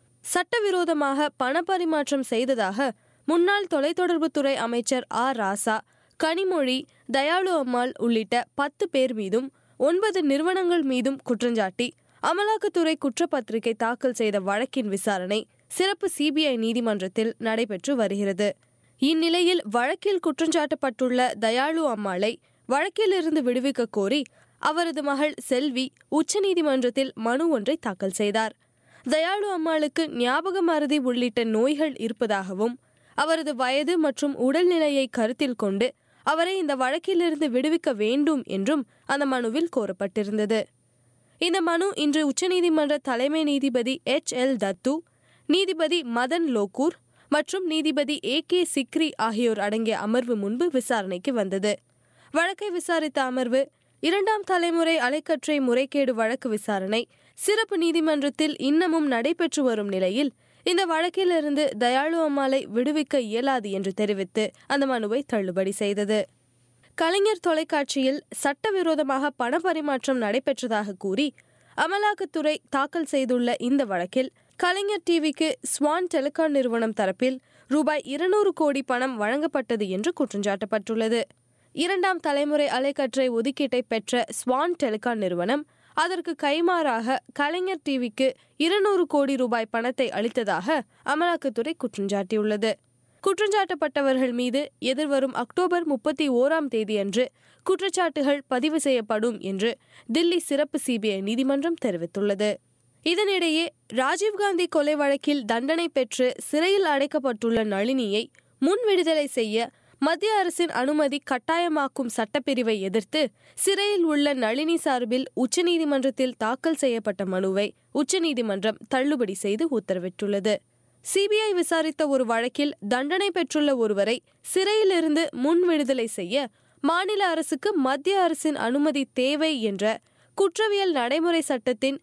சட்டவிரோதமாக பணப்பரிமாற்றம் செய்ததாக முன்னாள் தொலைத்தொடர்புத்துறை அமைச்சர் ராசா, கனிமொழி, தயாளு அம்மாள் உள்ளிட்ட 10 பேர் மீதும் 9 நிறுவனங்கள் மீதும் குற்றஞ்சாட்டி அமலாக்கத்துறை குற்றப்பத்திரிகை தாக்கல் செய்த வழக்கின் விசாரணை சிறப்பு CBI நீதிமன்றத்தில் நடைபெற்று வருகிறது. இந்நிலையில் வழக்கில் குற்றஞ்சாட்டப்பட்டுள்ள தயாளு அம்மாளை வழக்கில் இருந்து விடுவிக்க கோரி அவரது மகள் செல்வி உச்சநீதிமன்றத்தில் மனு ஒன்றை தாக்கல் செய்தார். தயாளு அம்மாளுக்கு ஞாபக மறதி உள்ளிட்ட நோய்கள் இருப்பதாகவும் அவரது வயது மற்றும் உடல்நிலையை கருத்தில் கொண்டு அவரை இந்த வழக்கிலிருந்து விடுவிக்க வேண்டும் என்றும் அந்த மனுவில் கோரப்பட்டிருந்தது. இந்த மனு இன்று உச்சநீதிமன்ற தலைமை நீதிபதி HL தத்து, நீதிபதி மதன் லோகூர் மற்றும் நீதிபதி AK சிக்ரி ஆகியோர் அடங்கிய அமர்வு முன்பு விசாரணைக்கு வந்தது. வழக்கை விசாரித்த அமர்வு 2ஆம் தலைமுறை அலைக்கற்றை முறைகேடு வழக்கு விசாரணை சிறப்பு நீதிமன்றத்தில் இன்னமும் நடைபெற்று வரும் நிலையில் இந்த வழக்கிலிருந்து தயாளு அம்மாளை விடுவிக்க இயலாது என்று தெரிவித்து அந்த மனுவை தள்ளுபடி செய்தது. கலைஞர் தொலைக்காட்சியில் சட்டவிரோதமாக பணப்பரிமாற்றம் நடைபெற்றதாக கூறி அமலாக்கத்துறை தாக்கல் செய்துள்ள இந்த வழக்கில் கலைஞர் டிவிக்கு ஸ்வான் டெலிகாம் நிறுவனம் தரப்பில் ரூபாய் 200 கோடி பணம் வழங்கப்பட்டது என்று குற்றஞ்சாட்டப்பட்டுள்ளது. 2ஆம் தலைமுறை அலைக்கற்றை ஒதுக்கீட்டை பெற்ற ஸ்வான் டெலிகாம் நிறுவனம் அதற்கு கைமாறாக கலைஞர் டிவிக்கு 200 கோடி ரூபாய் பணத்தை அளித்ததாக அமலாக்கத்துறை குற்றஞ்சாட்டியுள்ளது. குற்றஞ்சாட்டப்பட்டவர்கள் மீது எதிர்வரும் அக்டோபர் 31ஆம் தேதியன்று குற்றச்சாட்டுகள் பதிவு செய்யப்படும் என்று தில்லி சிறப்பு CBI நீதிமன்றம் தெரிவித்துள்ளது. இதனிடையே ராஜீவ்காந்தி கொலை வழக்கில் தண்டனை பெற்று சிறையில் அடைக்கப்பட்டுள்ள நளினியை முன் விடுதலை செய்ய மத்திய அரசின் அனுமதி கட்டாயமாக்கும் சட்டப்பிரிவை எதிர்த்து சிறையில் உள்ள நளினி சார்பில் உச்சநீதிமன்றத்தில் தாக்கல் செய்யப்பட்ட மனுவை உச்சநீதிமன்றம் தள்ளுபடி செய்து உத்தரவிட்டுள்ளது. CBI விசாரித்த ஒரு வழக்கில் தண்டனை பெற்றுள்ள ஒருவரை சிறையிலிருந்து முன் விடுதலை செய்ய மாநில அரசுக்கு மத்திய அரசின் அனுமதி தேவை என்ற குற்றவியல் நடைமுறை சட்டத்தின்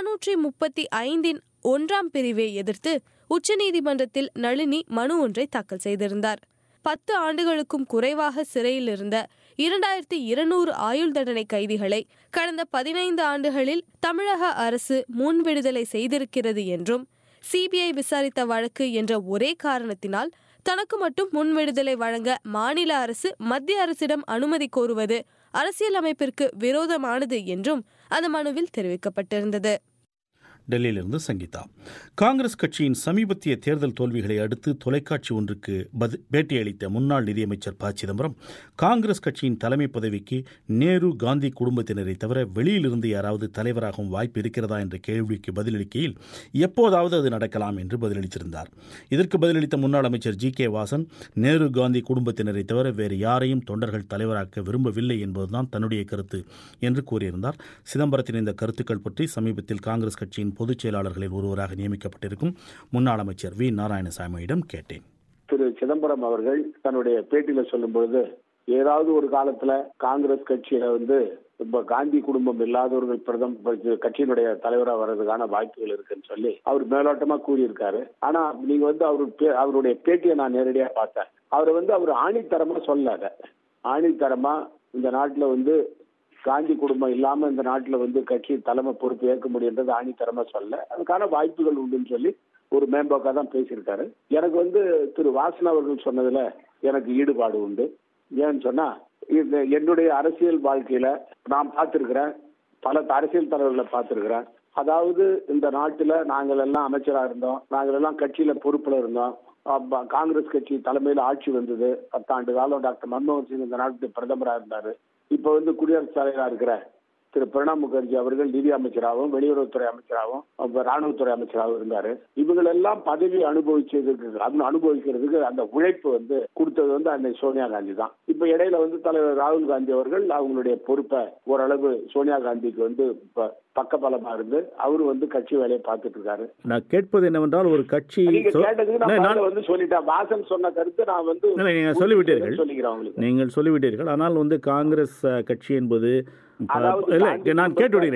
435 1ஆம் பிரிவை எதிர்த்து உச்சநீதிமன்றத்தில் நளினி மனு ஒன்றை தாக்கல் செய்திருந்தார். 10 ஆண்டுகளுக்கும் குறைவாக சிறையில் இருந்த 2200 ஆயுள் தண்டனை கைதிகளை கடந்த 15 ஆண்டுகளில் தமிழக அரசு முன் விடுதலை செய்திருக்கிறது என்றும் CBI விசாரித்த வழக்கு என்ற ஒரே காரணத்தினால் தனக்கு மட்டும் முன் விடுதலை வழங்க மாநில அரசு மத்திய அரசிடம் அனுமதி கோருவது அரசியலமைப்பிற்கு விரோதமானது என்றும் அந்த மனுவில் தெரிவிக்கப்பட்டிருந்தது. டெல்லியிலிருந்து சங்கீதா. காங்கிரஸ் கட்சியின் சமீபத்திய தேர்தல் தோல்விகளை அடுத்து தொலைக்காட்சி ஒன்றுக்கு பேட்டியளித்த முன்னாள் நிதியமைச்சர் ப. சிதம்பரம், காங்கிரஸ் கட்சியின் தலைமை பதவிக்கு நேரு, காந்தி குடும்பத்தினரை தவிர வெளியிலிருந்து யாராவது தலைவராகவும் வாய்ப்பு இருக்கிறதா என்ற கேள்விக்கு பதிலளிக்கையில் எப்போதாவது அது நடக்கலாம் என்று பதிலளித்திருந்தார். இதற்கு பதிலளித்த முன்னாள் அமைச்சர் ஜி. கே. வாசன், நேரு, காந்தி குடும்பத்தினரை தவிர வேறு யாரையும் தொண்டர்கள் தலைவராக்க விரும்பவில்லை என்பதுதான் தன்னுடைய கருத்து என்று கூறியிருந்தார். சிதம்பரத்தின் இந்த கருத்துக்கள் பற்றி சமீபத்தில் காங்கிரஸ் கட்சியின் பொதுச் செயலாளர்களில் ஒருவராக நியமிக்கப்பட்டிருக்கும் முன்னாள் அமைச்சர் வி. நாராயணசாமியிடம் கேட்டேன். திரு சிதம்பரம் அவர்கள் தன்னுடைய பேட்டியில சொல்லும் பொழுது, ஏதாவது ஒரு காலத்துல காங்கிரஸ் கட்சியில இப்ப காந்தி குடும்பம் இல்லாதவர்கள் கட்சியினுடைய தலைவராக வர்றதுக்கான வாய்ப்புகள் இருக்குன்னு சொல்லி அவர் மேலோட்டமா கூறியிருக்காரு. ஆனா நீங்க அவருடைய பேட்டியை நான் நேரடியா பார்த்தேன். அவர் ஆணித்தரமா சொல்லாத, ஆணித்தரமா இந்த நாட்டுல காந்தி குடும்பம் இல்லாம இந்த நாட்டுல கட்சி தலைமை பொறுப்பு ஏற்க முடியுன்றது ஆணித்தரமா சொல்ல, அதுக்கான வாய்ப்புகள் உண்டுன்னு சொல்லி ஒரு மேம்போக்கா தான் பேசியிருக்காரு. எனக்கு திரு வாசன் அவர்கள் சொன்னதுல எனக்கு ஈடுபாடு உண்டு. ஏன்னு சொன்னா, என்னுடைய அரசியல் வாழ்க்கையில நான் பார்த்திருக்கிறேன், பல அரசியல் தலைவர்களை பார்த்திருக்கிறேன். அதாவது இந்த நாட்டுல நாங்கள் எல்லாம் அமைச்சரா இருந்தோம், நாங்கள் எல்லாம் கட்சியில பொறுப்புல இருந்தோம். காங்கிரஸ் கட்சி தலைமையில ஆட்சி வந்தது 10 ஆண்டு காலம். டாக்டர் மன்மோகன் சிங் இந்த நாட்டுக்கு பிரதமரா இருந்தாரு. இப்ப குடியரசுத் தலைவரா இருக்கிற திரு பிரணாப் முகர்ஜி அவர்கள் நிதி அமைச்சராகவும் வெளியுறவுத்துறை அமைச்சராகவும் ராணுவத்துறை அமைச்சராகவும் இருந்தாரு. இவங்களெல்லாம் பதவி அனுபவிக்கிறதுக்கு அந்த உழைப்பு கொடுத்தது அன்னை சோனியா காந்தி தான். இப்ப இடையில தலைவர் ராகுல் காந்தி அவர்கள் அவங்களுடைய பொறுப்பை ஓரளவு சோனியா காந்திக்கு பக்கபலமா இருந்து அவரு கட்சி வேலையை பார்த்துட்டு இருக்காரு. நான் கேட்பது என்னவென்றால், ஒரு கட்சி சொல்லிட்டேன், வாசன் சொன்ன கருத்து நான் நீங்கள் சொல்லிவிட்டீர்கள். ஆனால் காங்கிரஸ் கட்சி என்பது நான்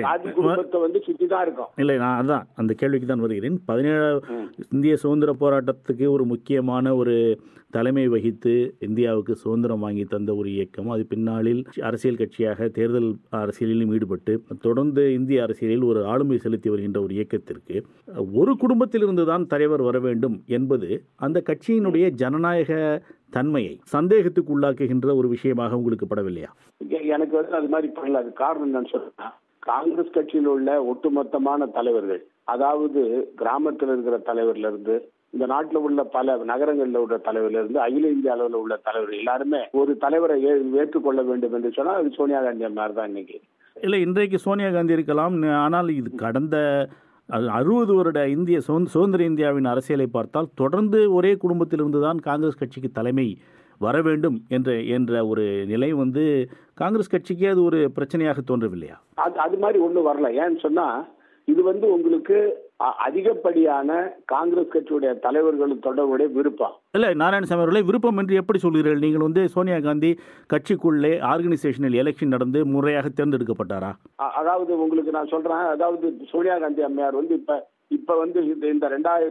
இல்லை, நான் அதான் அந்த கேள்விக்கு தான் வருகிறேன். 17 இந்திய சுதந்திர போராட்டத்துக்கு ஒரு முக்கியமான ஒரு தலைமை வகித்து இந்தியாவுக்கு சுதந்திரம் வாங்கி தந்த ஒரு இயக்கம், அது பின்னாளில் அரசியல் கட்சியாக தேர்தல் அரசியலிலும் ஈடுபட்டு தொடர்ந்து இந்திய அரசியலில் ஒரு ஆளுமை செலுத்தி வருகின்ற ஒரு இயக்கத்திற்கு ஒரு குடும்பத்திலிருந்து தான் தலைவர் வர வேண்டும் என்பது அந்த கட்சியினுடைய ஜனநாயக தன்மையை சந்தேகத்துக்கு உள்ளாக்குகின்ற ஒரு விஷயமாக உங்களுக்கு படவில்லையா? எனக்கு அது மாதிரி பண்ணல. அது காரணம் என்னன்னு சொன்னா, காங்கிரஸ் கட்சியில் உள்ள ஒட்டுமொத்தமான தலைவர்கள், அதாவது கிராமத்தில் இருக்கிற தலைவர்ல இருந்து இந்த நாட்டில் உள்ள பல நகரங்களில் உள்ள தலைவர்ல இருந்து அகில இந்திய அளவில் உள்ள தலைவர்கள் எல்லாருமே ஒரு தலைவரை ஏற்றுக்கொள்ள வேண்டும் என்று சொன்னா அது சோனியா காந்தி அம்மையார் தான். இன்னைக்கு இல்லை, இன்றைக்கு சோனியா காந்தி இருக்கலாம். ஆனால் இது கடந்த 60 வருட இந்திய சுதந்திர இந்தியாவின் அரசியலை பார்த்தால் தொடர்ந்து ஒரே குடும்பத்திலிருந்து தான் காங்கிரஸ் கட்சிக்கு தலைமை வர வேண்டும் என்ற ஒரு நிலை காங்கிரஸ் கட்சிக்கே அது ஒரு பிரச்சனையாக தோன்றவில்லையா? அது மாதிரி ஒண்ணு வரல. ஏன்னு சொன்னா, இது உங்களுக்கு அதிகப்படியான காங்கிரஸ் கட்சியுடைய தலைவர்களும் தொடர்புடைய விருப்பம் இல்லை. நாராயணசாமி அவர்களே, விருப்பம் என்று எப்படி சொல்கிறீர்கள்? நீங்கள் சோனியா காந்தி கட்சிக்குள்ளே ஆர்கனைசேஷனல் எலெக்ஷன் நடந்து முறையாக தேர்ந்தெடுக்கப்பட்டாரா? அதாவது உங்களுக்கு நான் சொல்றேன், அதாவது சோனியா காந்தி அம்மையார் இப்ப இந்த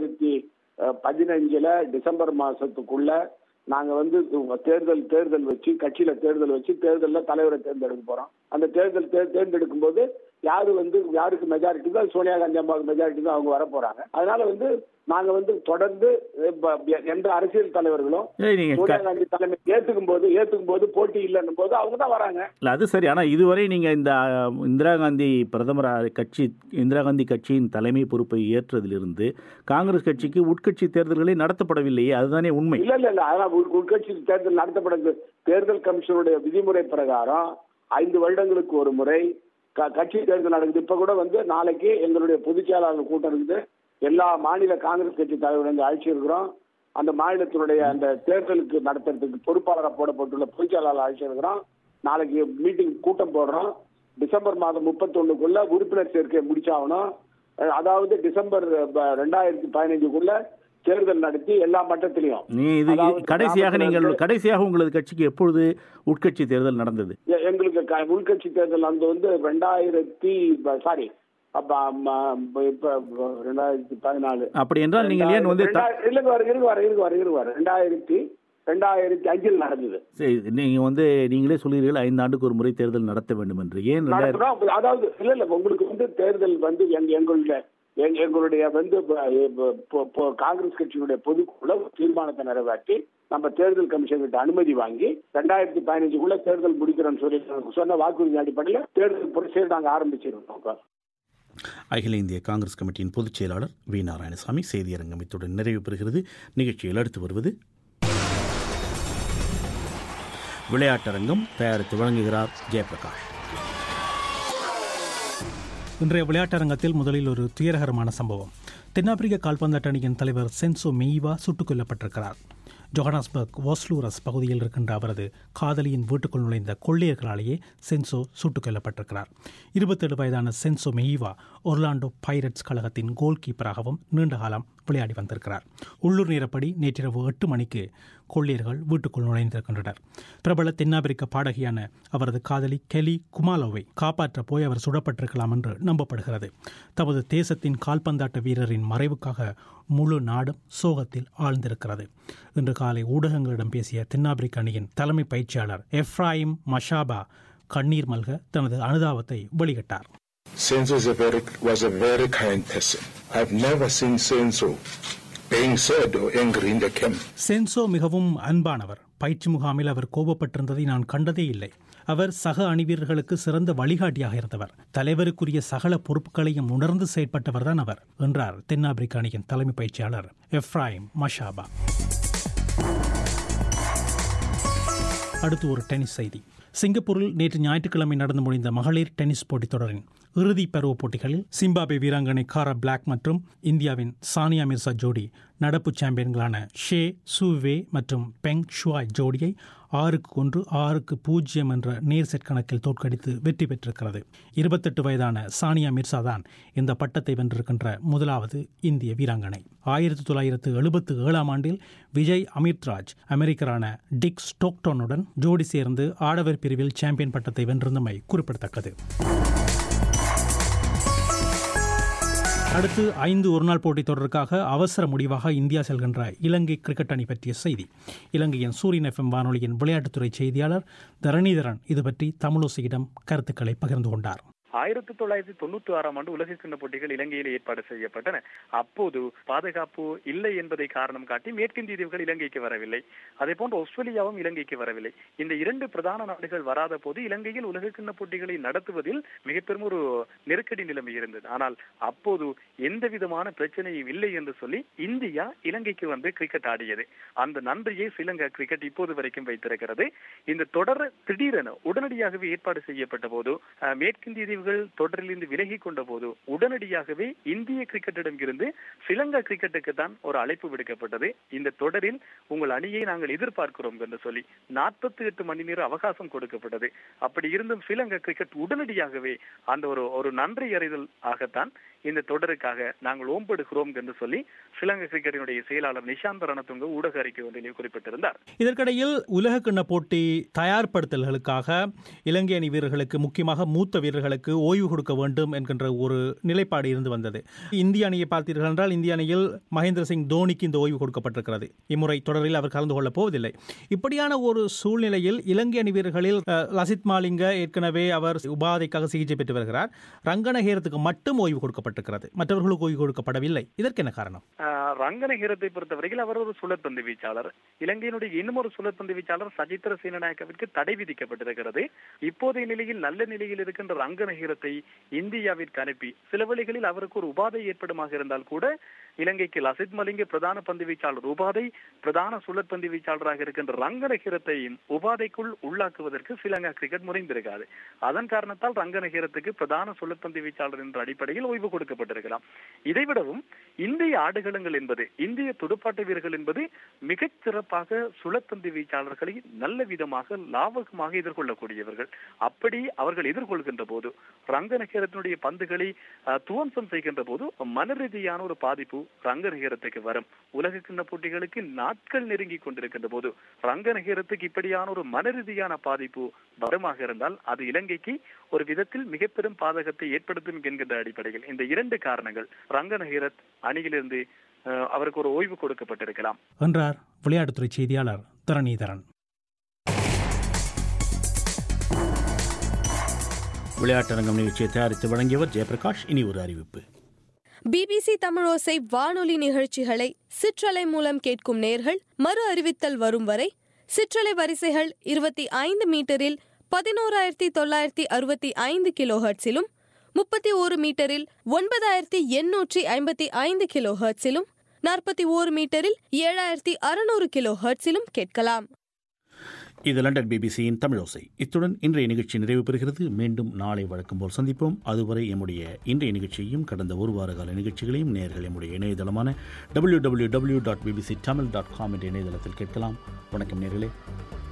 2015 டிசம்பர் மாசத்துக்குள்ள நாங்க தேர்தல் வச்சு கட்சியில தேர்தல் வச்சு தேர்தலில் தலைவரை தேர்ந்தெடுக்க போறோம். அந்த தேர்ந்தெடுக்கும் போது யாருக்கு மெஜாரிட்டி தான், சோனியா காந்தி அம்மாவுக்கு மெஜாரிட்டி தான் அவங்க வர போறாங்க. அதனால நாங்க தொடர்ந்து எந்த அரசியல் தலைவர்களும் சோனியா காந்தி தலைமை ஏத்துக்கும் போது போட்டி இல்லைன்னும் போது அவங்க தான் வராங்க. இல்ல, அது சரி. ஆனா இதுவரை நீங்க இந்த இந்திரா காந்தி கட்சியின் தலைமை பொறுப்பை ஏற்றதிலிருந்து காங்கிரஸ் கட்சிக்கு உட்கட்சி தேர்தல்களே நடத்தப்படவில்லையே, அதுதானே உண்மை? இல்ல, அதனால் உட்கட்சி தேர்தல் நடத்தப்பட தேர்தல் கமிஷனுடைய விதிமுறை பிரகாரம் 5 வருடங்களுக்கு ஒரு முறை கட்சி தேர்தல் நடக்குது. இப்ப கூட நாளைக்கு எங்களுடைய பொதுச் செயலாளர் கூட்டம் இருக்குது. எல்லா மாநில காங்கிரஸ் கட்சி தலைவர்கள் அழைச்சி இருக்கிறோம். அந்த மாநிலத்தினுடைய அந்த தேர்தலுக்கு நடத்துறதுக்கு பொறுப்பாளராக போடப்பட்டுள்ள பொதுச் செயலாளர் அழைச்சி இருக்கிறோம். நாளைக்கு மீட்டிங் கூட்டம் போடுறோம். டிசம்பர் மாதம் 31க்குள்ள உறுப்பினர் சேர்க்கையை முடிச்சாகணும். அதாவது டிசம்பர் 2015க்குள்ள தேர்தல் நடத்தி எல்லா மட்டத்திலையும். கடைசியாக உங்களது கட்சிக்கு எப்பொழுது உட்கட்சி தேர்தல் நடந்தது? எங்களுக்கு உள்கட்சி தேர்தல் 2014. அப்படி என்றால் நீங்கள் ஏன் 2005 நடந்தது. நீங்க நீங்களே சொல்கிறீர்கள் 5 ஆண்டுக்கு ஒரு முறை தேர்தல் நடத்த வேண்டும் என்று. ஏன்? அதாவது இல்ல உங்களுக்கு தேர்தல் எங்களுடைய காங்கிரஸ் கட்சியினுடைய பொதுக்குழு தீர்மானத்தை நிறைவேற்றி நம்ம தேர்தல் கமிஷன் கிட்ட அனுமதி வாங்கி 2015க்குள்ள தேர்தல் முடிக்கிறோம்னு சொல்லி சொன்ன வாக்குறுதி அடிப்படையில் தேர்தல் ப்ரொசீஜர் நாங்கள் ஆரம்பிச்சிருக்கோம். அகில இந்திய காங்கிரஸ் கமிட்டியின் பொதுச் செயலாளர் வி நாராயணசாமி. செய்தியரங்கம் இத்துடன் நிறைவு பெறுகிறது. நிகழ்ச்சியில் அடுத்து வருவது விளையாட்டரங்கம். தயாரித்து வழங்குகிறார் ஜெயபிரகாஷ். இன்றைய விளையாட்டரங்கத்தில் முதலில் ஒரு துயரகரமான சம்பவம். தென்னாப்பிரிக்க கால்பந்தாட்ட அணியின் தலைவர் சென்சோ மெய்வா சுட்டுக் கொல்லப்பட்டிருக்கிறார். ஜொஹானஸ்பர்க் வாஸ்லூரஸ் பகுதியில் இருக்கின்ற அவரது காதலியின் வீட்டுக்குள் நுழைந்த கொள்ளையர்களாலேயே சென்சோ சுட்டுக் கொல்லப்பட்டிருக்கிறார். 27 வயதான சென்சோ மெய்வா ஒர்லாண்டோ பைரட்ஸ் கழகத்தின் கோல் கீப்பராகவும் நீண்ட காலம் விளையாடி வந்திருக்கிறார். உள்ளூர் நேரப்படி நேற்றிரவு 8 மணிக்கு கொள்ளையர்கள் வீட்டுக்குள் நுழைந்திருக்கின்றனர். பிரபல தென்னாப்பிரிக்க பாடகியான அவரது காதலி கெலி குமாலோவை காப்பாற்ற போய் அவர் சுடப்பட்டிருக்கலாம் என்று நம்பப்படுகிறது. தமது தேசத்தின் கால்பந்தாட்ட வீரரின் மறைவுக்காக முழு நாடும் சோகத்தில் ஆழ்ந்திருக்கிறது. இன்று காலை ஊடகங்களிடம் பேசிய தென்னாப்பிரிக்க அணியின் தலைமை பயிற்சியாளர் எஃப்ராயிம் மஷாபா கண்ணீர் மல்க தனது அனுதாபத்தை வெளியிட்டார். Senzo was a very kind person. I've never seen Senzo being sad or angry in the camp. சென்சோ மிகவும் அன்பானவர். பயிற்சி முகாமில் அவர் கோபப்பட்டிருந்ததை நான் கண்டதே இல்லை. அவர் சக அணிவீரர்களுக்கு சிறந்த வழிகாட்டியாக இருந்தவர். தலைவருக்குரிய சகல பொறுப்புகளையும் உணர்ந்து செயற்பட்டவர்தான் அவர் என்றார் தென்னாப்பிரிக்க அணியின் தலைமை பயிற்சியாளர் எஃப்ராயிம் மஷாபா. அடுத்து ஒரு டென்னிஸ் செய்தி. சிங்கப்பூரில் நேற்று ஞாயிற்றுக்கிழமை நடந்து முடிந்த மகளிர் டென்னிஸ் போட்டித் தொடரின் இறுதி பருவ போட்டிகளில் சிம்பாப்வே வீராங்கனை காரா பிளாக் மற்றும் இந்தியாவின் சானியா மிர்சா ஜோடி நடப்பு சாம்பியன்களான ஷே சூவே மற்றும் பெங் ஷுவாய் ஜோடியை 6-1, 6-0 என்ற நேர் செட் கணக்கில் தோற்கடித்து வெற்றி பெற்றிருக்கிறது. 28 வயதான சானியா மிர்சா தான் இந்த பட்டத்தை வென்றிருக்கின்ற முதலாவது இந்திய வீராங்கனை. 1977 ஆண்டில் விஜய் அமிர்த்ராஜ் அமெரிக்கரான டிக் ஸ்டோக்டோனுடன் ஜோடி சேர்ந்து ஆடவர் பிரிவில் சாம்பியன் பட்டத்தை வென்றிருந்தமை குறிப்பிடத்தக்கது. அடுத்து 5 ஒருநாள் போட்டித் தொடருக்காக அவசர முடிவாக இந்தியா செல்கின்ற இலங்கை கிரிக்கெட் அணி பற்றிய செய்தி. இலங்கையின் சூரியன் FM வானொலியின் விளையாட்டுத்துறை செய்தியாளர் தரணிதரன் இது பற்றி தமிழோசையிடம் கருத்துக்களை பகிர்ந்து கொண்டார். 1996 ஆண்டு உலக கிண்ண போட்டிகள் இலங்கையில் ஏற்பாடு செய்யப்பட்டன. அப்போது பாதுகாப்பு இல்லை என்பதை காரணம் காட்டி மேற்கிந்திய தீவுகள் இலங்கைக்கு வரவில்லை. அதே போன்று ஆஸ்திரேலியாவும் இலங்கைக்கு வரவில்லை. இந்த 2 பிரதான நாடுகள் வராத போது இலங்கையில் உலக கிண்ண போட்டிகளை நடத்துவதில் மிக பெரும் ஒரு நெருக்கடி நிலைமை இருந்தது. ஆனால் அப்போது எந்த விதமான பிரச்சனையும் இல்லை என்று சொல்லி இந்தியா இலங்கைக்கு வந்து கிரிக்கெட் ஆடியது. அந்த நன்றியை ஸ்ரீலங்கா கிரிக்கெட் இப்போது வரைக்கும் வைத்திருக்கிறது. இந்த தொடர் திடீரென உடனடியாகவே ஏற்பாடு செய்யப்பட்ட போது மேற்கிந்திய தொடரிலிருந்து விலகி கொண்ட போது உடனடியாகவே இந்திய கிரிக்கெட்டிடம் இருந்து ஸ்ரீலங்கா கிரிக்கெட்டுக்கு தான் ஒரு அழைப்பு விடுக்கப்பட்டது. இந்த தொடரில் உங்கள் அணியை நாங்கள் எதிர்பார்க்கிறோம் என்று சொல்லி 48 மணி நேர அவகாசம் கொடுக்கப்பட்டது. அப்படி இருந்தும் ஸ்ரீலங்கா கிரிக்கெட் உடனடியாகவே அந்த ஒரு நன்றி அறிதல் ஆகத்தான் இந்த தொடருக்காக நாங்கள் ஓம்பெடுக்கிறோம் என்று சொல்லி ஸ்ரீலங்கா கிரிக்கெட்டினுடைய செயலாளர் நிஷாந்த ரணதுங்க ஊடக அறிக்கை ஒன்றில் குறிப்பிட்டிருந்தார். இதற்கிடையில் உலக கிண்ண போட்டி தயார்படுத்தல்களுக்காக இலங்கை அணி வீரர்களுக்கு, முக்கியமாக மூத்த வீரர்களுக்கு ஓய்வு கொடுக்க வேண்டும் என்கின்ற ஒரு நிலைப்பாடு இருந்து வந்தது. இந்திய அணியை பார்த்தீர்கள் என்றால் இந்திய அணியில் மகேந்திர சிங் தோனிக்கு இந்த ஓய்வு கொடுக்கப்பட்டிருக்கிறது. இம்முறை தொடரில் அவர் கலந்து கொள்ளப் போவதில்லை. இப்படியான ஒரு சூழ்நிலையில் இலங்கை அணி வீரர்களில் லசித் மாலிங்க ஏற்கனவே அவர் உபாதைக்காக சிகிச்சை பெற்று வருகிறார். ரங்கனஹேரத்துக்கு மட்டும் ஓய்வு கொடுக்கப்பட்டிருக்கிறது, மற்றவர்களுக்கு ஓய்வு கொடுக்கப்படவில்லை. இதற்கு என்ன காரணம்? ரங்கனஹேரத்தை பொறுத்தவரையில் அவர் ஒரு சுழற்பந்து வீச்சாளர். இலங்கையினுடைய இன்னும் ஒரு சுழற்பந்து வீச்சாளர் சஜித்ர சேனநாயக்கவிற்கு தடை விதிக்கப்பட்டிருக்கிறது. இப்போதைய நிலையில் நல்ல நிலையில் இருக்கின்ற ரங்கனஹேரத்தை இந்தியாவிற்கு அனுப்பி சில வேளைகளில் அவருக்கு ஒரு உபாதை ஏற்படுமாக இருந்தால் கூட இலங்கைக்கு லசித் மலிங்க பிரதான பந்து வீச்சாளர், உபாதை பிரதான சுழற்பந்து வீச்சாளராக இருக்கின்ற ரங்கனஹேரத்தையும் உபாதைக்குள் உள்ளாக்குவதற்கு ஸ்ரீலங்கா கிரிக்கெட் முறைந்திருக்காது. அதன் காரணத்தால் ரங்கனஹேரத்துக்கு பிரதான சுழற்பந்து வீச்சாளர் என்ற அடிப்படையில் ஓய்வு கொடுக்கப்பட்டிருக்கலாம். இதைவிடவும் இந்திய ஆடுகளங்கள் என்பது, இந்திய துடுப்பாட்ட வீரர்கள் என்பது மிகச் சிறப்பாக சுழற்பந்து வீச்சாளர்களை நல்ல விதமாக லாபகமாக எதிர்கொள்ளக்கூடியவர்கள். அப்படி அவர்கள் எதிர்கொள்கின்ற போது ரங்கநகரத்தினுடைய பந்துகளை துவம்சம் செய்கின்ற போது மனரீதியான ஒரு பாதிப்பு ரங்கநகரத்துக்கு வரும். உலக கிண்ண போட்டிகளுக்கு நாட்கள் நெருங்கி கொண்டிருக்கின்ற போது ரங்கநகரத்துக்கு இப்படியான ஒரு மனரீதியான பாதிப்பு வருமாக இருந்தால் அது இலங்கைக்கு ஒரு விதத்தில் மிக பெரும் பாதகத்தை ஏற்படுத்தும் என்கின்ற அடிப்படையில் இந்த 2 காரணங்கள் ரங்கநகரத் அணியிலிருந்து அவருக்கு ஒரு ஓய்வு கொடுக்கப்பட்டிருக்கலாம் என்றார் விளையாட்டுத்துறை செய்தியாளர் தரணிதரன். விளையாட்டரங்கம் நிகழ்ச்சியை தயாரித்து வழங்கியவர் ஜெயபிரகாஷ். இனி ஒரு அறிவிப்பு. பிபிசி தமிழோசை வானொலி நிகழ்ச்சிகளை சிற்றலை மூலம் கேட்கும் நேர்கள் மறு அறிவித்தல் வரும் வரை சிற்றலை வரிசைகள் 25 மீட்டரில் 11,965 கிலோஹெர்ட்ஸிலும் 31 மீட்டரில் 9855 கிலோ ஹெர்ட்ஸிலும் 41 மீட்டரில் 7600 கிலோ ஹெர்ட்ஸிலும் கேட்கலாம். இது லண்டன் பிபிசியின் தமிழோசை. இத்துடன் இன்றைய நிகழ்ச்சி நிறைவு பெறுகிறது. மீண்டும் நாளை வழக்கம் போல் சந்திப்போம். அதுவரை எம்முடைய இன்றைய நிகழ்ச்சியையும் கடந்த ஒரு வார கால நிகழ்ச்சிகளையும் நேயர்கள் எம்முடைய இணையதளமான www.bbctamil.com என்ற இணையதளத்தில் கேட்கலாம். வணக்கம் நேயர்களே.